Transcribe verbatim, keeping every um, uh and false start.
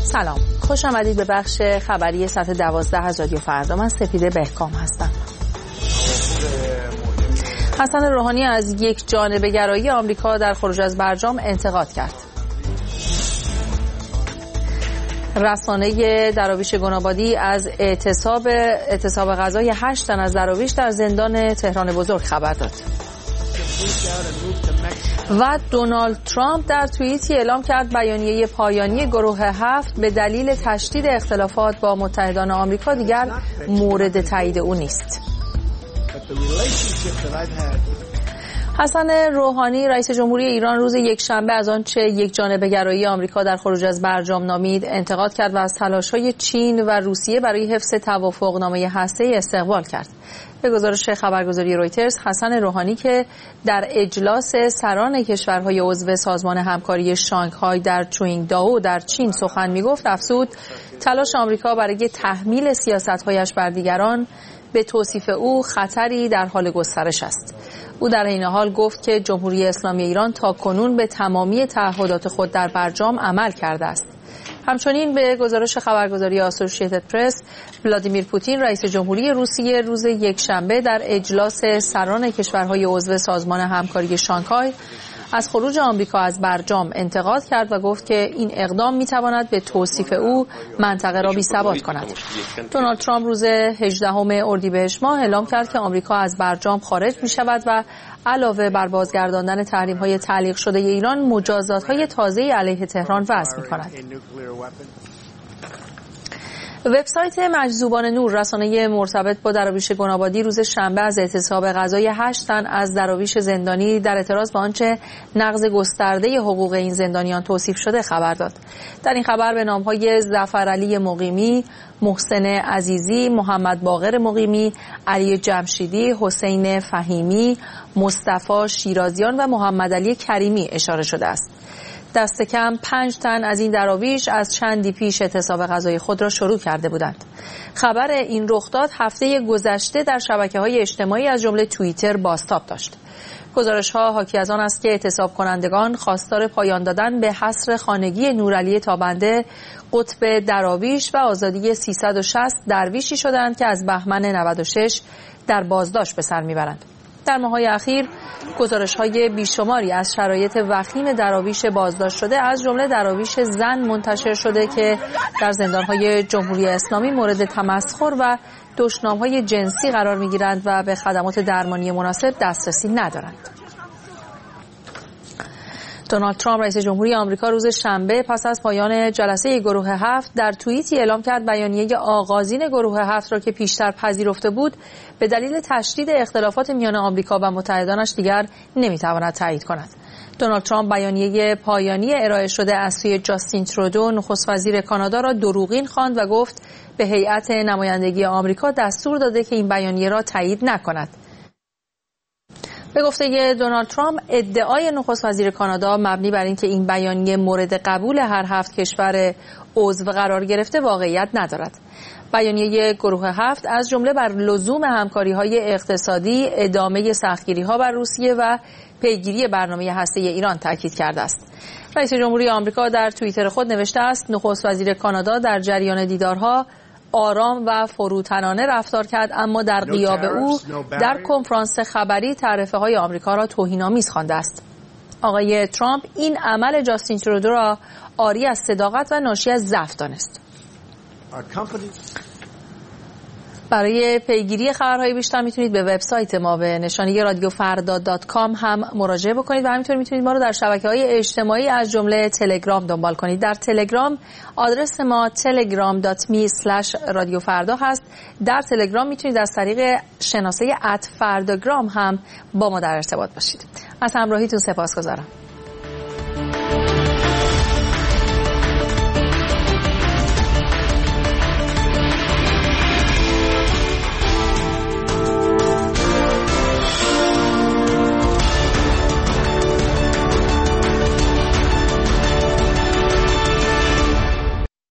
سلام، خوش آمدید به بخش خبری ساعت دوازده از رادیو فردا. من سپیده بهکام هستم. حسن روحانی از یک جانبه‌گرایی آمریکا در خروج از برجام انتقاد کرد. رسانه دراویش گنابادی از اعتصاب اعتصاب غذای هشت تن از دراویش در زندان تهران بزرگ خبر داد. و دونالد ترامپ در توییتی اعلام کرد بیانیه پایانی گروه هفت به دلیل تشدید اختلافات با متحدان آمریکا دیگر مورد تایید او نیست. حسن روحانی رئیس جمهوری ایران روز یکشنبه از آنچه یک جانبه‌گرایی آمریکا در خروج از برجام نامید انتقاد کرد و از تلاش‌های چین و روسیه برای حفظ توافقنامه هسته‌ای استقبال کرد. به گزارش خبرگزاری رویترز، حسن روحانی که در اجلاس سران کشورهای عضو سازمان همکاری شانگهای در چوینگداو در چین سخن می‌گفت، افزود تلاش آمریکا برای تحمیل سیاست‌هایش بر دیگران به توصیف او خطری در حال گسترش است. او در این حال گفت که جمهوری اسلامی ایران تاکنون به تمامی تعهدات خود در برجام عمل کرده است. همچنین به گزارش خبرگزاری آسوشییتد پرس، ولادیمیر پوتین رئیس جمهوری روسیه روز یکشنبه در اجلاس سران کشورهای عضو سازمان همکاری شانگهای از خروج آمریکا از برجام انتقاد کرد و گفت که این اقدام میتواند به توصیف او منطقه را بی‌ثبات کند. دونالد ترامپ روز هجدهم اردیبهشت ماه اعلام کرد که آمریکا از برجام خارج می شود و علاوه بر بازگرداندن تحریم‌های تعلیق شده ایران، مجازات‌های تازه‌ای علیه تهران وضع می‌کند. وبسایت مجذوبان نور، رسانه مرتبط با دراویش گنابادی، روز شنبه از اعتصاب غذای هشت تن از دراویش زندانی در اعتراض به آنچه نقض گسترده حقوق این زندانیان توصیف شده خبر داد. در این خبر به نام‌های ظفرعلی مقیمی، محسن عزیزی، محمد باقر مقیمی، علی جمشیدی، حسین فهیمی، مصطفی شیرازیان و محمد علی کریمی اشاره شده است. دست کم پنج تن از این دراویش از چندی پیش اعتصاب غذای خود را شروع کرده بودند. خبر این رخداد هفته گذشته در شبکه‌های اجتماعی از جمله توییتر بازتاب داشت. گزارش‌ها حاکی از آن است که اعتصاب کنندگان خواستار پایان دادن به حصر خانگی نورعلی تابنده، قطب دراویش و آزادی سیصد و شصت درویشی شدند که از بهمن نود و شش در بازداشت به سر میبرند. در ماه‌های اخیر گزارش‌های بیشماری از شرایط وخیم دراویش بازداشت شده از جمله دراویش زن منتشر شده که در زندان‌های جمهوری اسلامی مورد تمسخر و دشنام‌های جنسی قرار می‌گیرند و به خدمات درمانی مناسب دسترسی ندارند. دونالد ترامپ رئیس جمهوری آمریکا روز شنبه پس از پایان جلسه گروه هفت در توییتی اعلام کرد بیانیه آغازین گروه هفت را که پیشتر پذیرفته بود به دلیل تشدید اختلافات میان آمریکا و متحدانش دیگر نمیتواند تایید کند. دونالد ترامپ بیانیه پایانی ارائه شده از سوی جاستین ترودو نخست وزیر کانادا را دروغین خواند و گفت به هیئت نمایندگی آمریکا دستور داده که این بیانیه را تایید نکند. به گفته دونالد ترامپ، ادعای نخست وزیر کانادا مبنی بر اینکه این بیانیه مورد قبول هر هفت کشور عضو قرار گرفته واقعیت ندارد. بیانیه گروه هفت از جمله بر لزوم همکاری‌های اقتصادی، ادامه سختگیری‌ها بر روسیه و پیگیری برنامه هسته‌ای ایران تاکید کرده است. رئیس جمهوری آمریکا در توییتر خود نوشته است نخست وزیر کانادا در جریان دیدارها آرام و فروتنانه رفتار کرد، اما در غیاب او در کنفرانس خبری تعرفه های آمریکا را توهین‌آمیز خوانده است. آقای ترامپ این عمل جاستین ترودو را عاری از صداقت و ناشی از ضعف دانست. برای پیگیری خبرهای بیشتر میتونید به وبسایت ما به نشانی رادیو فردا دات کام هم مراجعه بکنید و همینطور میتونید ما رو در شبکه‌های اجتماعی از جمله تلگرام دنبال کنید. در تلگرام آدرس ما تلگرام دات می اسلش رادیو فردا هست. در تلگرام میتونید از طریق شناسه ات فرداگرام هم با ما در ارتباط باشید. از همراهیتون سپاسگزارم.